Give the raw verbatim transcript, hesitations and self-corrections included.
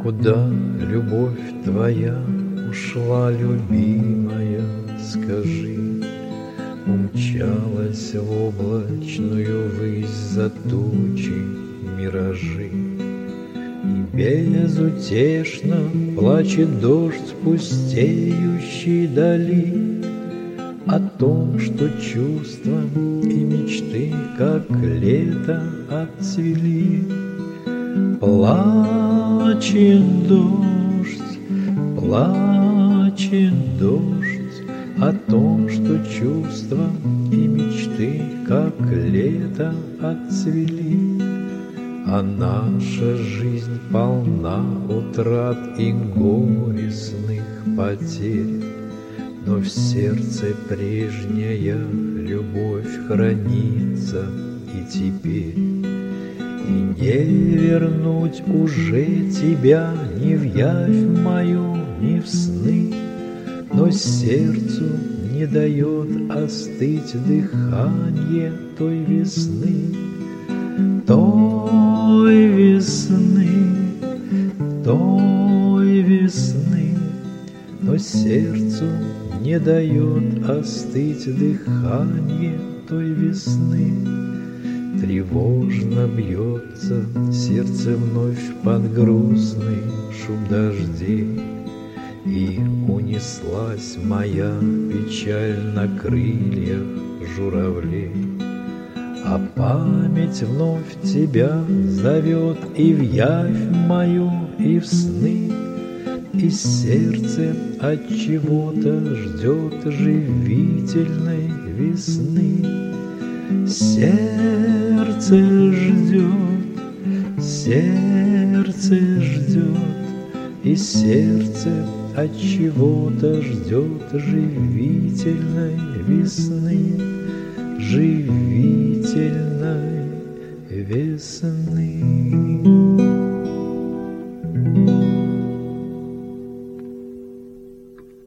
Куда любовь твоя ушла, любимая, скажи? Умчалась в облачную высь за тучи миражи. И безутешно плачет дождь в пустеющей дали о том, что чувства и мечты, как лето, отцвели. Плачет дождь, плачет дождь о том, что чувства и мечты, как лето, отцвели. А наша жизнь полна утрат и горестных потерь, но в сердце прежняя любовь хранится и теперь. И не вернуть уже тебя ни в явь мою, ни в сны, но сердцу не дает остыть дыхание той весны, той весны, той весны, но сердцу не дает остыть дыхание той весны. Тревожно бьется сердце вновь под грустный шум дождей, и унеслась моя печаль на крыльях журавлей. А память вновь тебя зовет и в явь мою, и в сны, и сердце от чего-то ждет живительной весны. Сердце ждет, сердце ждет, и сердце от чего-то ждет живительной весны, живительной весны.